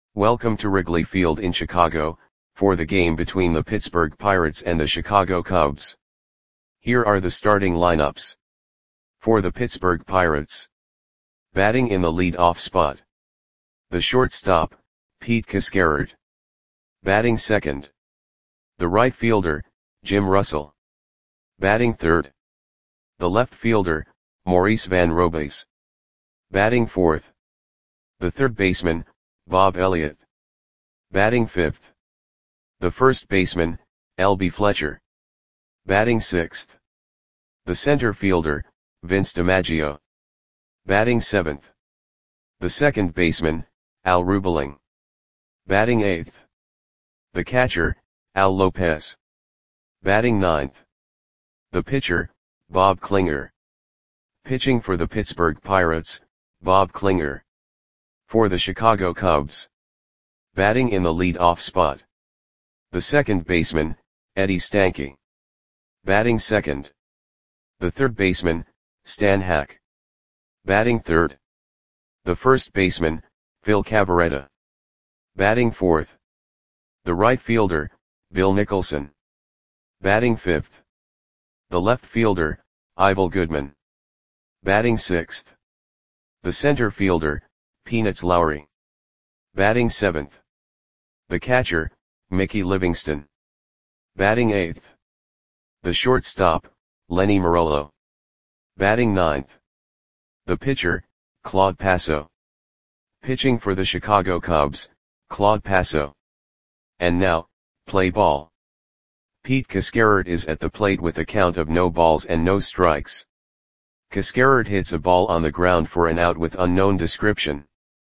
Welcome to Wrigley Field in Chicago, for the game between the Pittsburgh Pirates and the Chicago Cubs. Here are the starting lineups. For the Pittsburgh Pirates. Batting in the lead-off spot. The shortstop, Pete Cascarard. Batting second. The right fielder, Jim Russell. Batting third. The left fielder, Maurice Van Robays. Batting fourth. The third baseman, Bob Elliott. Batting fifth. The first baseman, L.B. Fletcher. Batting sixth. The center fielder, Vince DiMaggio. Batting seventh. The second baseman, Al Rubeling. Batting eighth. The catcher, Al Lopez. Batting ninth. The pitcher, Bob Klinger. Pitching for the Pittsburgh Pirates, Bob Klinger. For the Chicago Cubs. Batting in the lead-off spot. The second baseman, Eddie Stanky. Batting second. The third baseman, Stan Hack. Batting third. The first baseman, Phil Cavarretta. Batting fourth. The right fielder, Bill Nicholson. Batting fifth. The left fielder, Ivel Goodman. Batting sixth. The center fielder, Peanuts Lowry. Batting seventh. The catcher, Mickey Livingston. Batting eighth. The shortstop, Lenny Morello. Batting ninth. The pitcher, Claude Passo. Pitching for the Chicago Cubs, Claude Passo. And now, play ball. Pete Cascarard is at the plate with a count of no balls and no strikes. Cascarard hits a ball on the ground for an out with unknown description.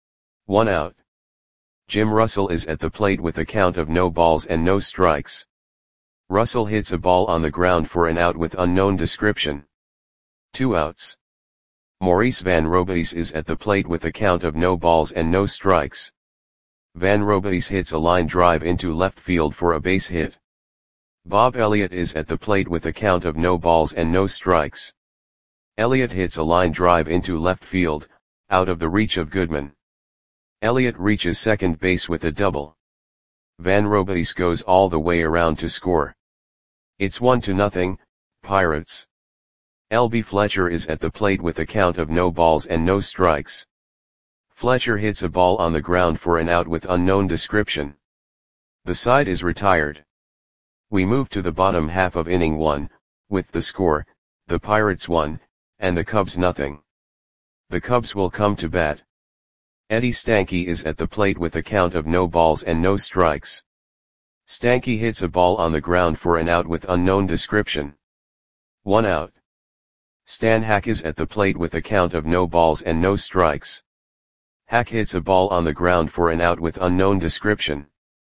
1 out. Jim Russell is at the plate with a count of no balls and no strikes. Russell hits a ball on the ground for an out with unknown description. 2 outs. Maurice Van Robays is at the plate with a count of no balls and no strikes. Van Robays hits a line drive into left field for a base hit. Bob Elliott is at the plate with a count of no balls and no strikes. Elliott hits a line drive into left field, out of the reach of Goodman. Elliott reaches second base with a double. Van Robays goes all the way around to score. It's 1-0, Pirates. L.B. Fletcher is at the plate with a count of no balls and no strikes. Fletcher hits a ball on the ground for an out with unknown description. The side is retired. We move to the bottom half of inning 1, with the score, the Pirates 1, and the Cubs 0. The Cubs will come to bat. Eddie Stanky is at the plate with a count of no balls and no strikes. Stanky hits a ball on the ground for an out with unknown description. 1 out. Stan Hack is at the plate with a count of no balls and no strikes. Hack hits a ball on the ground for an out with unknown description.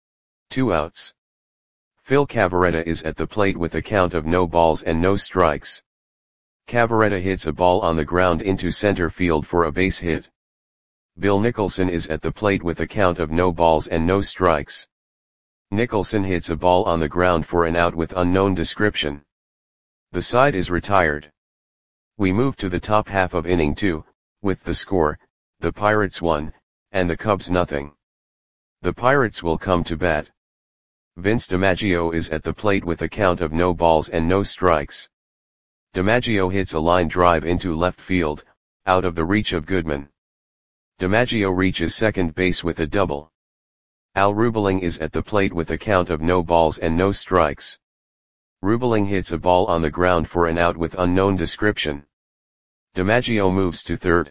2 outs. Phil Cavarretta is at the plate with a count of no balls and no strikes. Cavarretta hits a ball on the ground into center field for a base hit. Bill Nicholson is at the plate with a count of no balls and no strikes. Nicholson hits a ball on the ground for an out with unknown description. The side is retired. We move to the top half of inning 2, with the score, the Pirates 1, and the Cubs 0. The Pirates will come to bat. Vince DiMaggio is at the plate with a count of no balls and no strikes. DiMaggio hits a line drive into left field, out of the reach of Goodman. DiMaggio reaches second base with a double. Al Rubeling is at the plate with a count of no balls and no strikes. Rubeling hits a ball on the ground for an out with unknown description. DiMaggio moves to third.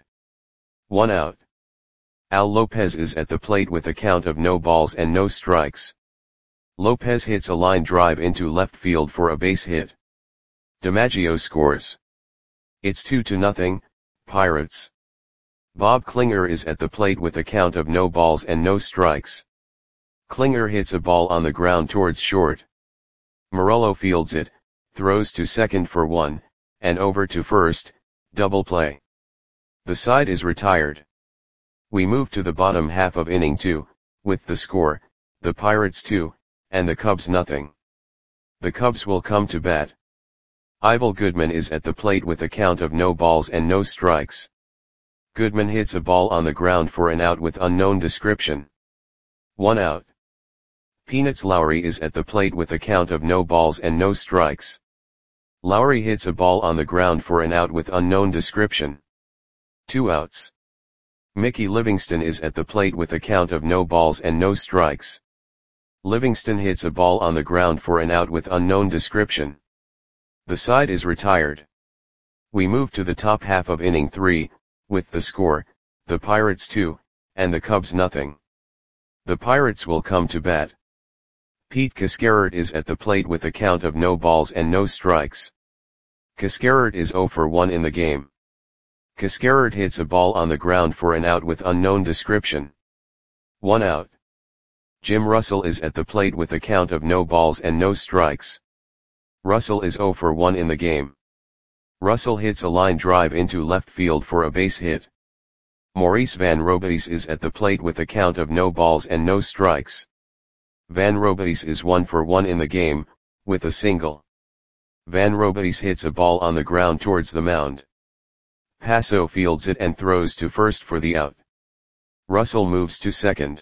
1 out. Al Lopez is at the plate with a count of no balls and no strikes. Lopez hits a line drive into left field for a base hit. DiMaggio scores. It's 2-0, Pirates. Bob Klinger is at the plate with a count of no balls and no strikes. Klinger hits a ball on the ground towards short. Morello fields it, throws to second for 1, and over to first, double play. The side is retired. We move to the bottom half of inning 2, with the score, the Pirates 2, and the Cubs 0. The Cubs will come to bat. Ivel Goodman is at the plate with a count of no balls and no strikes. Goodman hits a ball on the ground for an out with unknown description. 1 out. Peanuts Lowry is at the plate with a count of no balls and no strikes. Lowry hits a ball on the ground for an out with unknown description. 2 outs. Mickey Livingston is at the plate with a count of no balls and no strikes. Livingston hits a ball on the ground for an out with unknown description. The side is retired. We move to the top half of inning 3, with the score, the Pirates 2, and the Cubs nothing. The Pirates will come to bat. Pete Cascarert is at the plate with a count of no balls and no strikes. Cascarert is 0 for 1 in the game. Cascarert hits a ball on the ground for an out with unknown description. 1 out. Jim Russell is at the plate with a count of no balls and no strikes. Russell is 0 for 1 in the game. Russell hits a line drive into left field for a base hit. Maurice Van Robies is at the plate with a count of no balls and no strikes. Van Robies is 1 for 1 in the game, with a single. Van Robies hits a ball on the ground towards the mound. Passo fields it and throws to first for the out. Russell moves to second.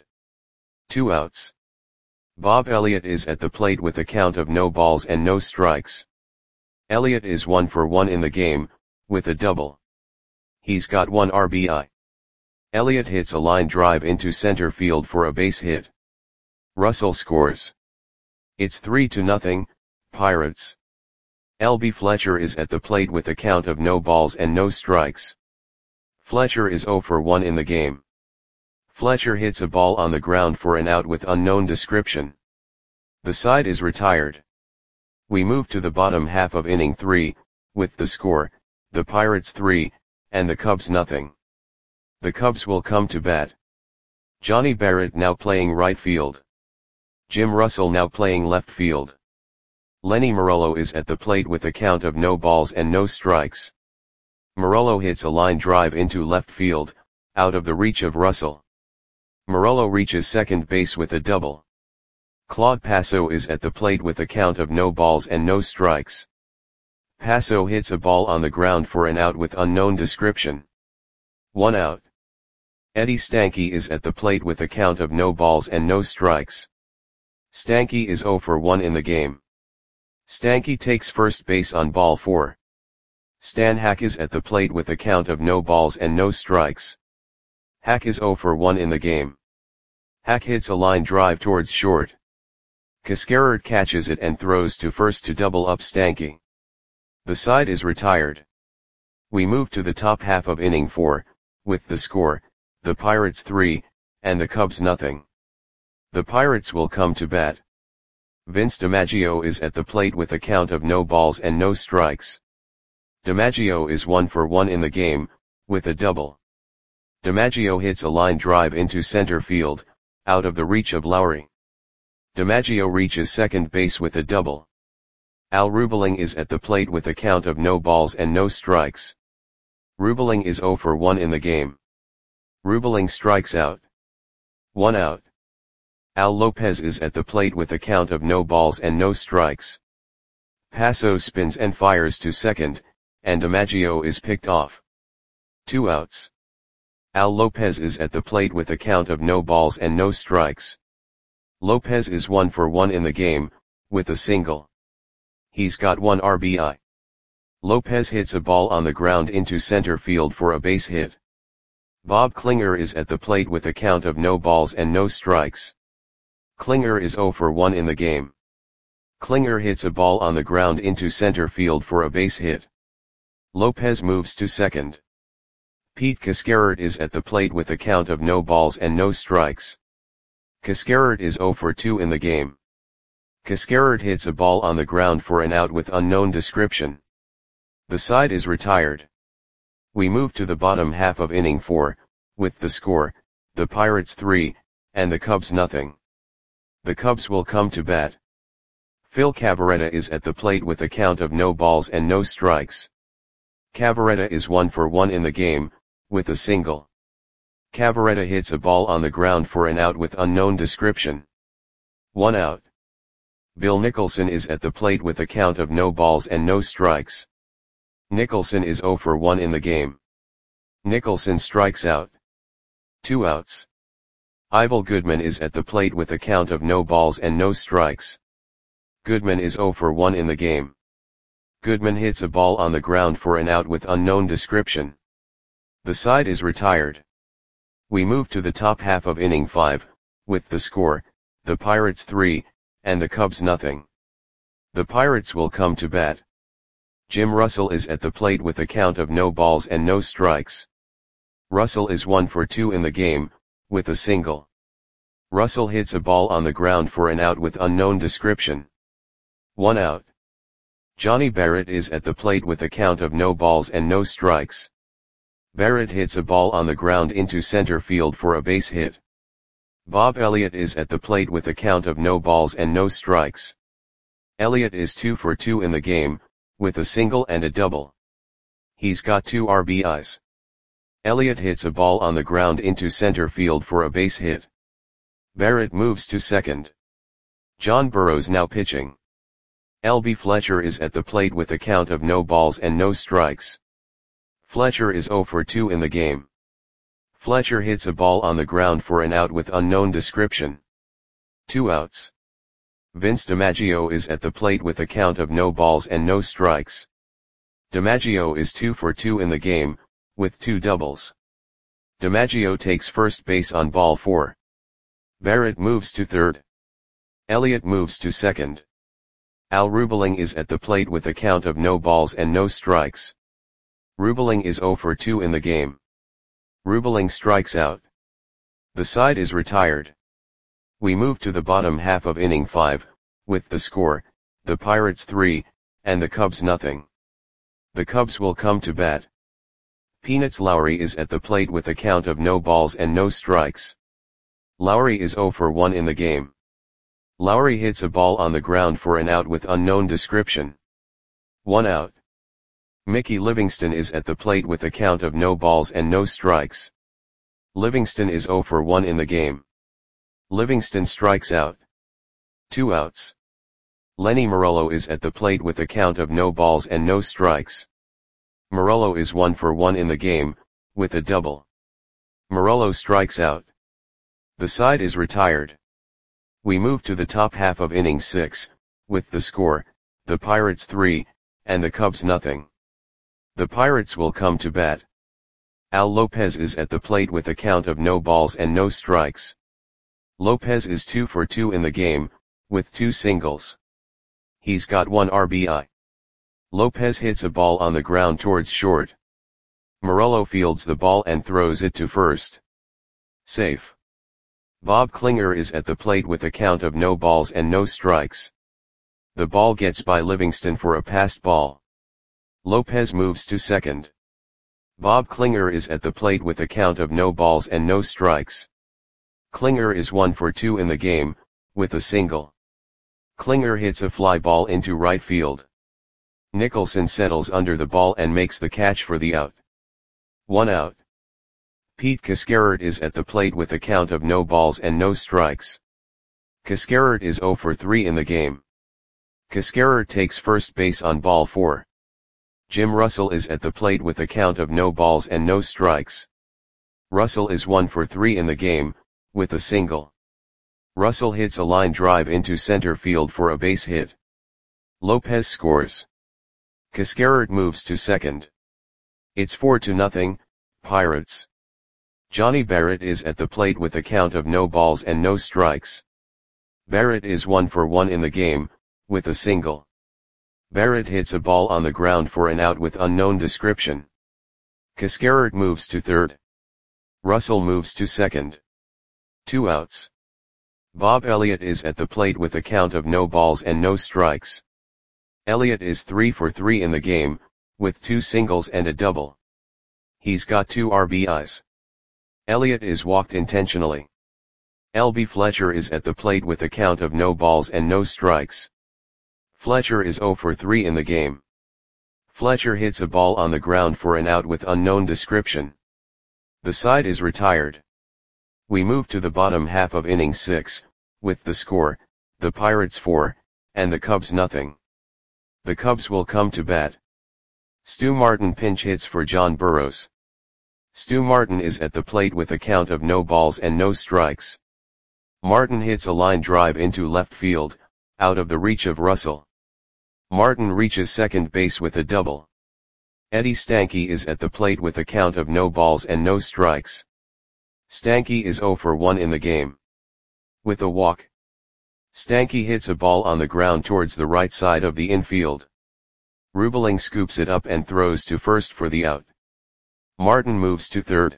2 outs. Bob Elliott is at the plate with a count of no balls and no strikes. Elliott is 1 for 1 in the game, with a double. He's got 1 RBI. Elliott hits a line drive into center field for a base hit. Russell scores. It's 3-0, Pirates. L.B. Fletcher is at the plate with a count of no balls and no strikes. Fletcher is 0 for 1 in the game. Fletcher hits a ball on the ground for an out with unknown description. The side is retired. We move to the bottom half of inning 3, with the score, the Pirates 3, and the Cubs nothing. The Cubs will come to bat. Johnny Barrett now playing right field. Jim Russell now playing left field. Lenny Morello is at the plate with a count of no balls and no strikes. Morello hits a line drive into left field, out of the reach of Russell. Morello reaches second base with a double. Claude Passo is at the plate with a count of no balls and no strikes. Passo hits a ball on the ground for an out with unknown description. 1 out. Eddie Stanky is at the plate with a count of no balls and no strikes. Stanky is 0 for 1 in the game. Stanky takes first base on ball 4. Stan Hack is at the plate with a count of no balls and no strikes. Hack is 0 for 1 in the game. Hack hits a line drive towards short. Cascarert catches it and throws to first to double up Stanky. The side is retired. We move to the top half of inning 4, with the score, the Pirates 3, and the Cubs nothing. The Pirates will come to bat. Vince DiMaggio is at the plate with a count of no balls and no strikes. DiMaggio is 1 for 1 in the game, with a double. DiMaggio hits a line drive into center field, out of the reach of Lowry. DiMaggio reaches second base with a double. Al Rubeling is at the plate with a count of no balls and no strikes. Rubeling is 0 for 1 in the game. Rubeling strikes out. 1 out. Al Lopez is at the plate with a count of no balls and no strikes. Passo spins and fires to second, and DiMaggio is picked off. 2 outs. Al Lopez is at the plate with a count of no balls and no strikes. Lopez is 1 for 1 in the game, with a single. He's got 1 RBI. Lopez hits a ball on the ground into center field for a base hit. Bob Klinger is at the plate with a count of no balls and no strikes. Klinger is 0 for 1 in the game. Klinger hits a ball on the ground into center field for a base hit. Lopez moves to second. Pete Cascarert is at the plate with a count of no balls and no strikes. Cascarert is 0 for 2 in the game. Cascarert hits a ball on the ground for an out with unknown description. The side is retired. We move to the bottom half of inning 4, with the score, the Pirates 3, and the Cubs nothing. The Cubs will come to bat. Phil Cavarretta is at the plate with a count of no balls and no strikes. Cavarretta is 1 for 1 in the game, with a single. Cavarretta hits a ball on the ground for an out with unknown description. 1 out. Bill Nicholson is at the plate with a count of no balls and no strikes. Nicholson is 0 for 1 in the game. Nicholson strikes out. 2 outs. Ivel Goodman is at the plate with a count of no balls and no strikes. Goodman is 0 for 1 in the game. Goodman hits a ball on the ground for an out with unknown description. The side is retired. We move to the top half of inning 5, with the score, the Pirates 3, and the Cubs nothing. The Pirates will come to bat. Jim Russell is at the plate with a count of no balls and no strikes. Russell is 1 for 2 in the game, with a single. Russell hits a ball on the ground for an out with unknown description. 1 out. Johnny Barrett is at the plate with a count of no balls and no strikes. Barrett hits a ball on the ground into center field for a base hit. Bob Elliott is at the plate with a count of no balls and no strikes. Elliott is 2 for 2 in the game, with a single and a double. He's got 2 RBIs. Elliott hits a ball on the ground into center field for a base hit. Barrett moves to second. John Burroughs now pitching. L.B. Fletcher is at the plate with a count of no balls and no strikes. Fletcher is 0 for 2 in the game. Fletcher hits a ball on the ground for an out with unknown description. 2 outs. Vince DiMaggio is at the plate with a count of no balls and no strikes. DiMaggio is 2 for 2 in the game, with 2 doubles. DiMaggio takes first base on ball 4. Barrett moves to third. Elliott moves to second. Al Rubeling is at the plate with a count of no balls and no strikes. Rubeling is 0 for 2 in the game. Rubeling strikes out. The side is retired. We move to the bottom half of inning 5, with the score, the Pirates 3, and the Cubs nothing. The Cubs will come to bat. Peanuts Lowry is at the plate with a count of no balls and no strikes. Lowry is 0 for 1 in the game. Lowry hits a ball on the ground for an out with unknown description. 1 out. Mickey Livingston is at the plate with a count of no balls and no strikes. Livingston is 0 for 1 in the game. Livingston strikes out. 2 outs. Lenny Morello is at the plate with a count of no balls and no strikes. Morello is 1 for 1 in the game, with a double. Morello strikes out. The side is retired. We move to the top half of inning 6, with the score, the Pirates 3, and the Cubs nothing. The Pirates will come to bat. Al Lopez is at the plate with a count of no balls and no strikes. Lopez is 2 for 2 in the game, with 2 singles. He's got 1 RBI. Lopez hits a ball on the ground towards short. Morello fields the ball and throws it to first. Safe. Bob Klinger is at the plate with a count of no balls and no strikes. The ball gets by Livingston for a passed ball. Lopez moves to second. Bob Klinger is at the plate with a count of no balls and no strikes. Klinger is 1 for 2 in the game, with a single. Klinger hits a fly ball into right field. Nicholson settles under the ball and makes the catch for the out. 1 out. Pete Cascarert is at the plate with a count of no balls and no strikes. Cascarert is 0 for 3 in the game. Cascarert takes first base on ball 4. Jim Russell is at the plate with a count of no balls and no strikes. Russell is 1 for 3 in the game, with a single. Russell hits a line drive into center field for a base hit. Lopez scores. Cascarert moves to second. It's 4-0, Pirates. Johnny Barrett is at the plate with a count of no balls and no strikes. Barrett is 1 for 1 in the game, with a single. Barrett hits a ball on the ground for an out with unknown description. Cascarert moves to third. Russell moves to second. 2 outs. Bob Elliott is at the plate with a count of no balls and no strikes. Elliott is 3 for 3 in the game, with 2 singles and a double. He's got 2 RBIs. Elliott is walked intentionally. L.B. Fletcher is at the plate with a count of no balls and no strikes. Fletcher is 0 for 3 in the game. Fletcher hits a ball on the ground for an out with unknown description. The side is retired. We move to the bottom half of inning 6, with the score, the Pirates 4, and the Cubs nothing. The Cubs will come to bat. Stu Martin pinch hits for John Burroughs. Stu Martin is at the plate with a count of no balls and no strikes. Martin hits a line drive into left field, out of the reach of Russell. Martin reaches second base with a double. Eddie Stanky is at the plate with a count of no balls and no strikes. Stanky is 0 for 1 in the game. With a walk, Stanky hits a ball on the ground towards the right side of the infield. Rubeling scoops it up and throws to first for the out. Martin moves to third.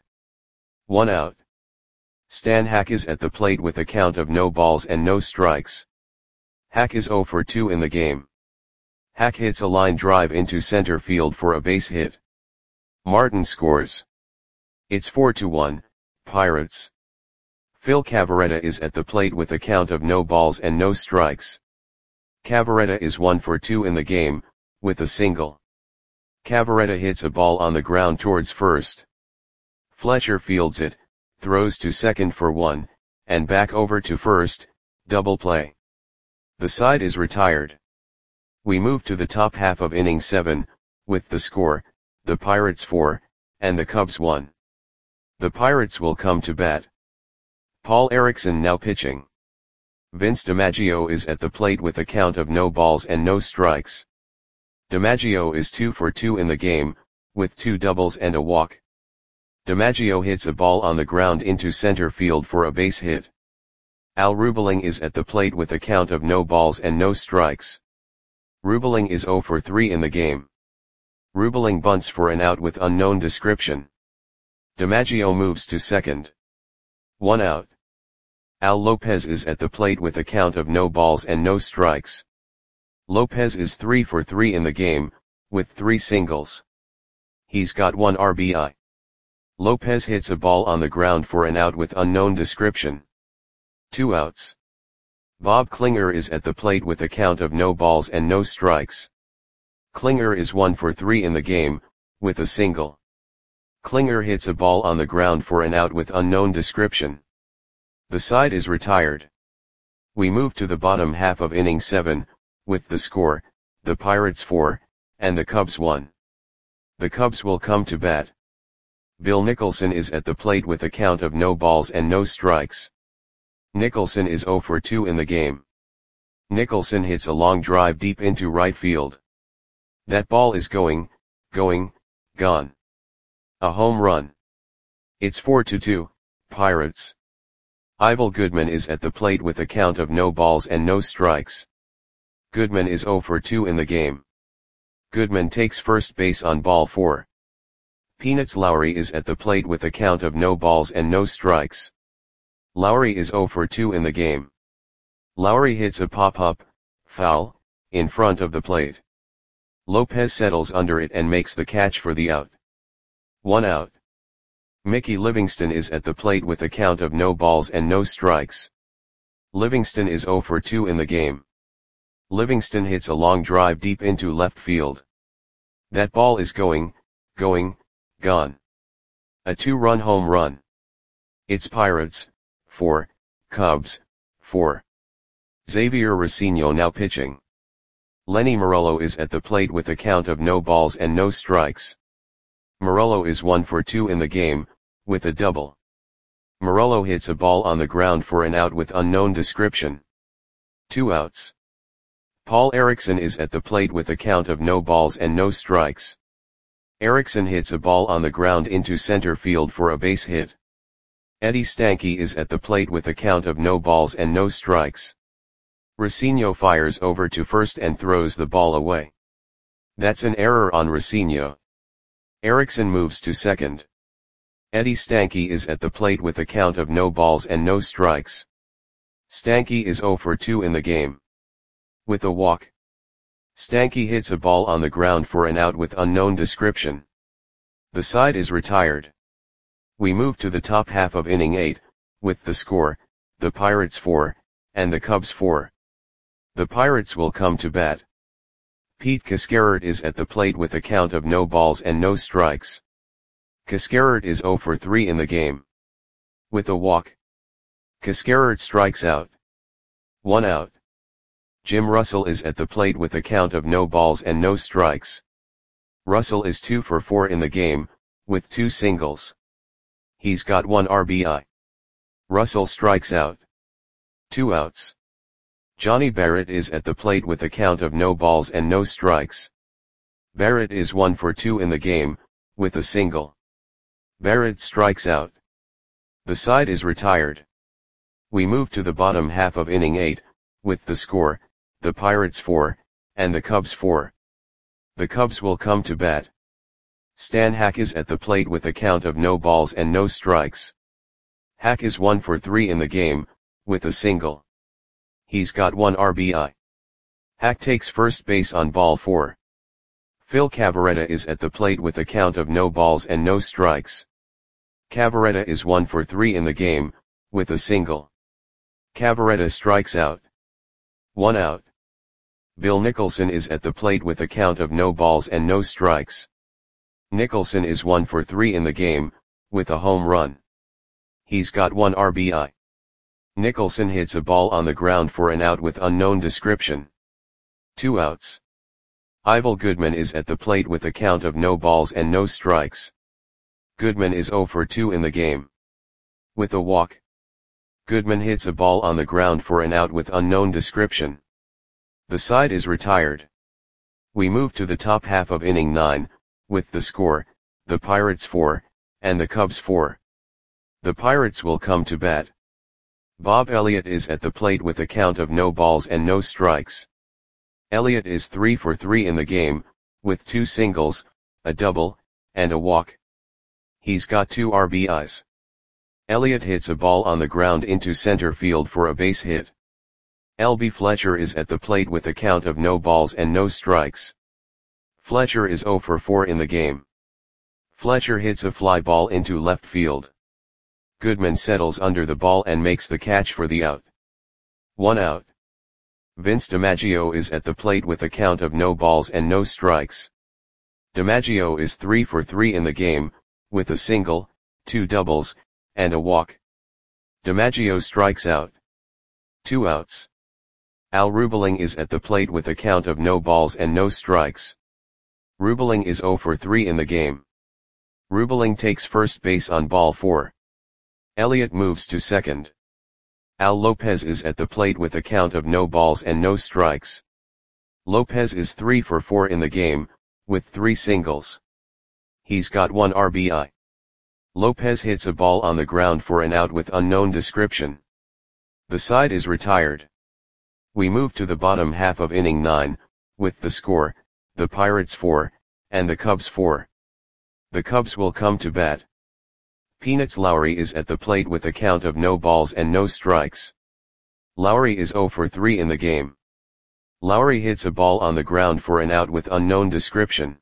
1 out. Stan Hack is at the plate with a count of no balls and no strikes. Hack is 0 for 2 in the game. Hack hits a line drive into center field for a base hit. Martin scores. It's 4-1, Pirates. Phil Cavarretta is at the plate with a count of no balls and no strikes. Cavarretta is 1 for 2 in the game, with a single. Cavarretta hits a ball on the ground towards first. Fletcher fields it, throws to second for 1, and back over to first, double play. The side is retired. We move to the top half of inning 7, with the score, the Pirates 4, and the Cubs 1. The Pirates will come to bat. Paul Erickson now pitching. Vince DiMaggio is at the plate with a count of no balls and no strikes. DiMaggio is 2 for 2 in the game, with 2 doubles and a walk. DiMaggio hits a ball on the ground into center field for a base hit. Al Rubeling is at the plate with a count of no balls and no strikes. Rubeling is 0 for 3 in the game. Rubeling bunts for an out with unknown description. DiMaggio moves to second. 1 out. Al Lopez is at the plate with a count of no balls and no strikes. Lopez is 3 for 3 in the game, with 3 singles. He's got 1 RBI. Lopez hits a ball on the ground for an out with unknown description. 2 outs. Bob Klinger is at the plate with a count of no balls and no strikes. Klinger is 1 for 3 in the game, with a single. Klinger hits a ball on the ground for an out with unknown description. The side is retired. We move to the bottom half of inning 7, with the score, the Pirates 4, and the Cubs 1. The Cubs will come to bat. Bill Nicholson is at the plate with a count of no balls and no strikes. Nicholson is 0 for 2 in the game. Nicholson hits a long drive deep into right field. That ball is going, gone. A home run. It's 4-2, Pirates. Ivel Goodman is at the plate with a count of no balls and no strikes. Goodman is 0 for 2 in the game. Goodman takes first base on ball 4. Peanuts Lowry is at the plate with a count of no balls and no strikes. Lowry is 0 for 2 in the game. Lowry hits a pop-up, foul, in front of the plate. Lopez settles under it and makes the catch for the out. 1 out. Mickey Livingston is at the plate with a count of no balls and no strikes. Livingston is 0 for 2 in the game. Livingston hits a long drive deep into left field. That ball is going, gone. A 2-run home run. It's Pirates 4, Cubs 4. Xavier Racino now pitching. Lenny Morello is at the plate with a count of no balls and no strikes. Morello is 1 for 2 in the game, with a double. Morello hits a ball on the ground for an out with unknown description. 2 outs. Paul Erickson is at the plate with a count of no balls and no strikes. Erickson hits a ball on the ground into center field for a base hit. Eddie Stanky is at the plate with a count of no balls and no strikes. Racino fires over to first and throws the ball away. That's an error on Racino. Erickson moves to second. Eddie Stanky is at the plate with a count of no balls and no strikes. Stanky is 0 for 2 in the game. With a walk, Stanky hits a ball on the ground for an out with unknown description. The side is retired. We move to the top half of inning 8, with the score, the Pirates 4, and the Cubs 4. The Pirates will come to bat. Pete Cascarert is at the plate with a count of no balls and no strikes. Cascarert is 0 for 3 in the game. With a walk, Cascarert strikes out. 1 out. Jim Russell is at the plate with a count of no balls and no strikes. Russell is 2 for 4 in the game, with 2 singles. He's got 1 RBI. Russell strikes out. 2 outs. Johnny Barrett is at the plate with a count of no balls and no strikes. Barrett is 1 for 2 in the game, with a single. Barrett strikes out. The side is retired. We move to the bottom half of inning 8, with the score, the Pirates 4, and the Cubs 4. The Cubs will come to bat. Stan Hack is at the plate with a count of no balls and no strikes. Hack is 1 for 3 in the game, with a single. He's got 1 RBI. Hack takes first base on ball 4. Phil Cavarretta is at the plate with a count of no balls and no strikes. Cavarretta is 1 for 3 in the game, with a single. Cavarretta strikes out. 1 out. Bill Nicholson is at the plate with a count of no balls and no strikes. Nicholson is 1 for 3 in the game, with a home run. He's got 1 RBI. Nicholson hits a ball on the ground for an out with unknown description. 2 outs. Ivel Goodman is at the plate with a count of no balls and no strikes. Goodman is 0 for 2 in the game. With a walk. Goodman hits a ball on the ground for an out with unknown description. The side is retired. We move to the top half of inning 9, with the score, the Pirates 4, and the Cubs 4. The Pirates will come to bat. Bob Elliott is at the plate with a count of no balls and no strikes. Elliott is 3 for 3 in the game, with 2 singles, a double, and a walk. He's got 2 RBIs. Elliott hits a ball on the ground into center field for a base hit. L.B. Fletcher is at the plate with a count of no balls and no strikes. Fletcher is 0 for 4 in the game. Fletcher hits a fly ball into left field. Goodman settles under the ball and makes the catch for the out. 1 out. Vince DiMaggio is at the plate with a count of no balls and no strikes. DiMaggio is 3 for 3 in the game, with a single, 2 doubles, and a walk. DiMaggio strikes out. 2 outs. Al Rubeling is at the plate with a count of no balls and no strikes. Rubeling is 0 for 3 in the game. Rubeling takes first base on ball 4. Elliott moves to second. Al Lopez is at the plate with a count of no balls and no strikes. Lopez is 3 for 4 in the game, with 3 singles. He's got 1 RBI. Lopez hits a ball on the ground for an out with unknown description. The side is retired. We move to the bottom half of inning 9, with the score, the Pirates 4, and the Cubs 4. The Cubs will come to bat. Peanuts Lowry is at the plate with a count of no balls and no strikes. Lowry is 0 for 3 in the game. Lowry hits a ball on the ground for an out with unknown description.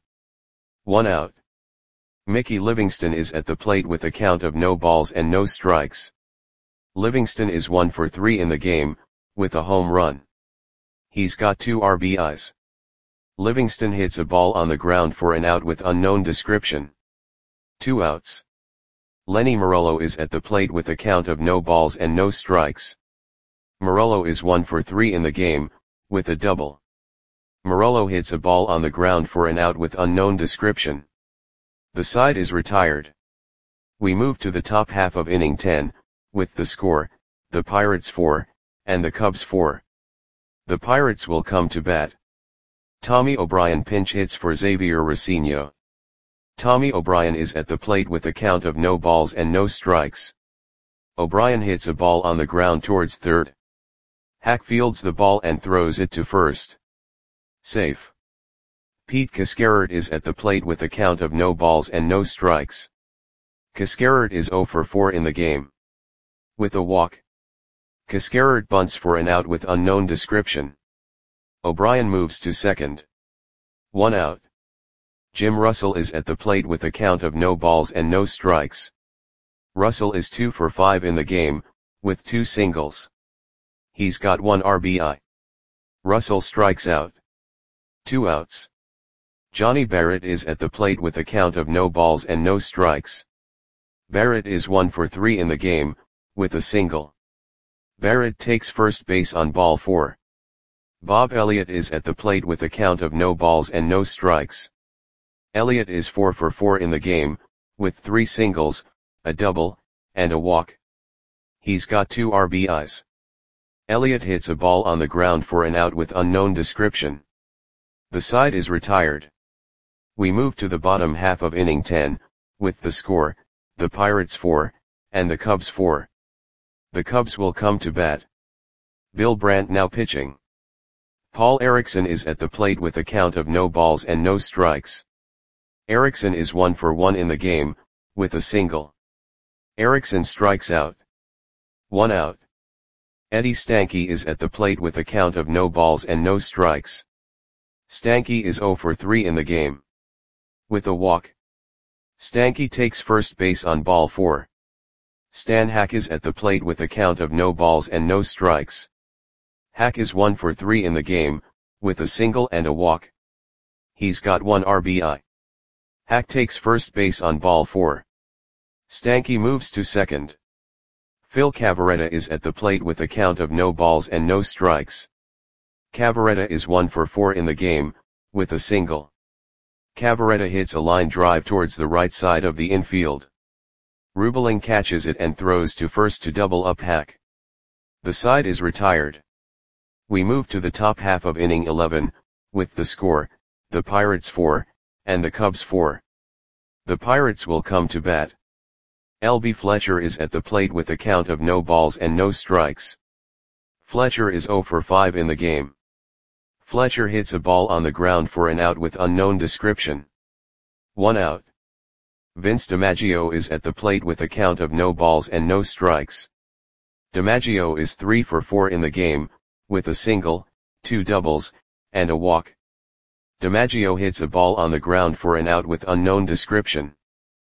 1 out. Mickey Livingston is at the plate with a count of no balls and no strikes. Livingston is 1 for 3 in the game, with a home run. He's got 2 RBIs. Livingston hits a ball on the ground for an out with unknown description. 2 outs. Lenny Morello is at the plate with a count of no balls and no strikes. Morello is 1 for 3 in the game, with a double. Morello hits a ball on the ground for an out with unknown description. The side is retired. We move to the top half of inning 10, with the score, the Pirates 4, and the Cubs 4. The Pirates will come to bat. Tommy O'Brien pinch hits for Xavier Racino. Tommy O'Brien is at the plate with a count of no balls and no strikes. O'Brien hits a ball on the ground towards third. Hack fields the ball and throws it to first. Safe. Pete Cascarert is at the plate with a count of no balls and no strikes. Cascarert is 0 for 4 in the game. With a walk. Cascarert bunts for an out with unknown description. O'Brien moves to second. 1 out. Jim Russell is at the plate with a count of no balls and no strikes. Russell is 2 for 5 in the game, with 2 singles. He's got 1 RBI. Russell strikes out. 2 outs. Johnny Barrett is at the plate with a count of no balls and no strikes. Barrett is 1 for 3 in the game, with a single. Barrett takes first base on ball 4. Bob Elliott is at the plate with a count of no balls and no strikes. Elliott is 4 for 4 in the game, with 3 singles, a double, and a walk. He's got 2 RBIs. Elliott hits a ball on the ground for an out with unknown description. The side is retired. We move to the bottom half of inning 10, with the score, the Pirates 4, and the Cubs 4. The Cubs will come to bat. Bill Brandt now pitching. Paul Erickson is at the plate with a count of no balls and no strikes. Erickson is 1 for 1 in the game, with a single. Erickson strikes out. 1 out. Eddie Stanky is at the plate with a count of no balls and no strikes. Stanky is 0 for 3 in the game. With a walk. Stanky takes first base on ball 4. Stan Hack is at the plate with a count of no balls and no strikes. Hack is 1 for 3 in the game, with a single and a walk. He's got 1 RBI. Hack takes first base on ball 4. Stanky moves to second. Phil Cavarretta is at the plate with a count of no balls and no strikes. Cavarretta is 1 for 4 in the game, with a single. Cavarretta hits a line drive towards the right side of the infield. Rubeling catches it and throws to first to double up Hack. The side is retired. We move to the top half of inning 11, with the score, the Pirates 4, and the Cubs 4. The Pirates will come to bat. L.B. Fletcher is at the plate with a count of no balls and no strikes. Fletcher is 0 for 5 in the game. Fletcher hits a ball on the ground for an out with unknown description. 1 out. Vince DiMaggio is at the plate with a count of no balls and no strikes. DiMaggio is 3 for 4 in the game, with a single, 2 doubles, and a walk. DiMaggio hits a ball on the ground for an out with unknown description.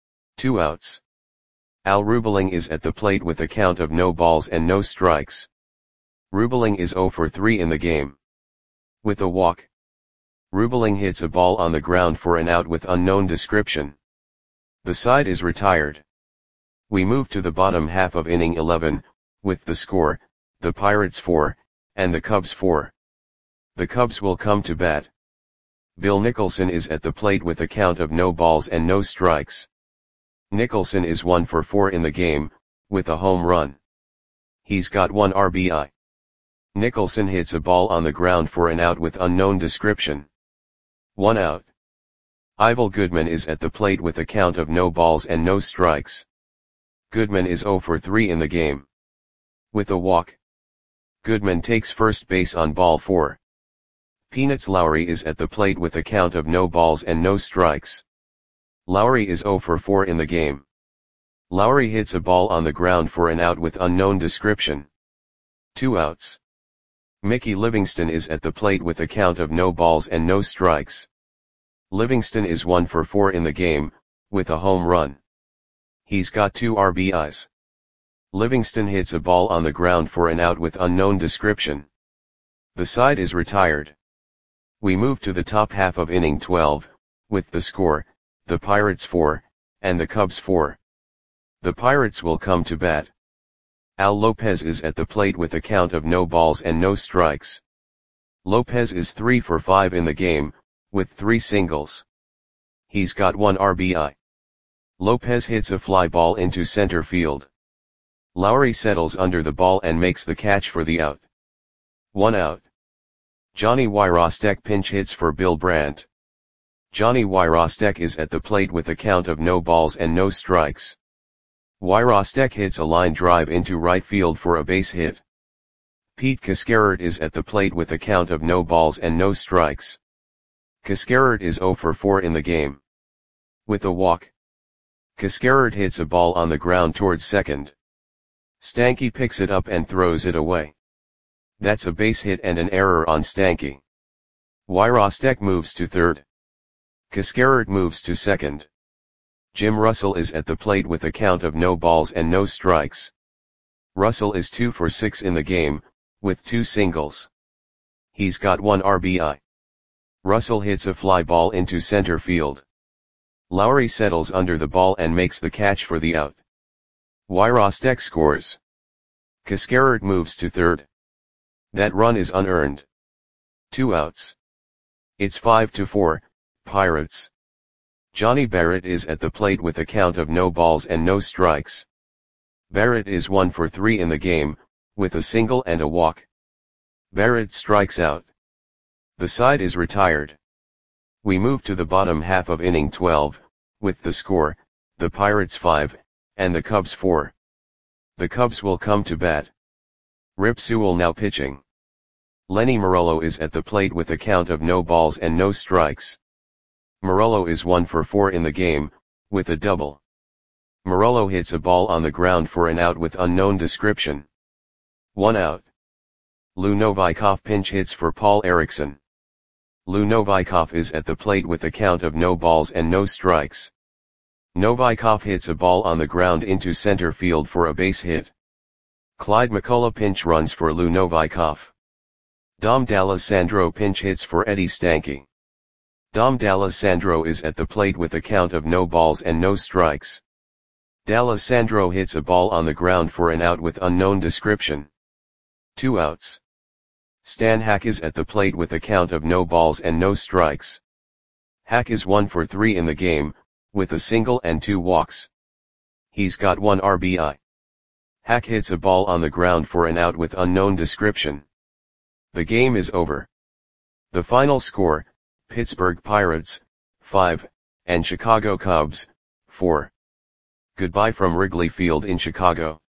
2 outs. Al Rubeling is at the plate with a count of no balls and no strikes. Rubeling is 0 for 3 in the game. With a walk. Rubeling hits a ball on the ground for an out with unknown description. The side is retired. We move to the bottom half of inning 11, with the score, the Pirates 4, and the Cubs 4. The Cubs will come to bat. Bill Nicholson is at the plate with a count of no balls and no strikes. Nicholson is 1 for 4 in the game, with a home run. He's got 1 RBI. Nicholson hits a ball on the ground for an out with unknown description. 1 out. Ivel Goodman is at the plate with a count of no balls and no strikes. Goodman is 0 for 3 in the game. With a walk. Goodman takes first base on ball 4. Peanuts Lowry is at the plate with a count of no balls and no strikes. Lowry is 0 for 4 in the game. Lowry hits a ball on the ground for an out with unknown description. 2 outs. Mickey Livingston is at the plate with a count of no balls and no strikes. Livingston is 1 for 4 in the game, with a home run. He's got 2 RBIs. Livingston hits a ball on the ground for an out with unknown description. The side is retired. We move to the top half of inning 12, with the score, the Pirates 4, and the Cubs 4. The Pirates will come to bat. Al Lopez is at the plate with a count of no balls and no strikes. Lopez is 3 for 5 in the game, with 3 singles. He's got 1 RBI. Lopez hits a fly ball into center field. Lowry settles under the ball and makes the catch for the out. 1 out. Johnny Wyrostek pinch hits for Bill Brandt. Johnny Wyrostek is at the plate with a count of no balls and no strikes. Wyrostek hits a line drive into right field for a base hit. Pete Cascarert is at the plate with a count of no balls and no strikes. Cascarert is 0 for 4 in the game. With a walk. Cascarert hits a ball on the ground towards second. Stanky picks it up and throws it away. That's a base hit and an error on Stanky. Wyrostek moves to third. Cascarert moves to second. Jim Russell is at the plate with a count of no balls and no strikes. Russell is 2 for 6 in the game, with 2 singles. He's got 1 RBI. Russell hits a fly ball into center field. Lowry settles under the ball and makes the catch for the out. Wyrostek scores. Cascarert moves to third. That run is unearned. 2 outs. It's 5-4, Pirates. Johnny Barrett is at the plate with a count of no balls and no strikes. Barrett is 1 for 3 in the game, with a single and a walk. Barrett strikes out. The side is retired. We move to the bottom half of inning 12, with the score, the Pirates 5, and the Cubs 4. The Cubs will come to bat. Rip Sewell now pitching. Lenny Morello is at the plate with a count of no balls and no strikes. Morello is 1 for 4 in the game, with a double. Morello hits a ball on the ground for an out with unknown description. 1 out. Lou Novikov pinch hits for Paul Erickson. Lou Novikov is at the plate with a count of no balls and no strikes. Novikov hits a ball on the ground into center field for a base hit. Clyde McCullough pinch runs for Lou Novikov. Dom D'Alessandro pinch hits for Eddie Stanky. Dom D'Alessandro is at the plate with a count of no balls and no strikes. D'Alessandro hits a ball on the ground for an out with unknown description. 2 outs. Stan Hack is at the plate with a count of no balls and no strikes. Hack is 1 for 3 in the game, with a single and 2 walks. He's got 1 RBI. Hack hits a ball on the ground for an out with unknown description. The game is over. The final score, Pittsburgh Pirates, 5, and Chicago Cubs, 4. Goodbye from Wrigley Field in Chicago.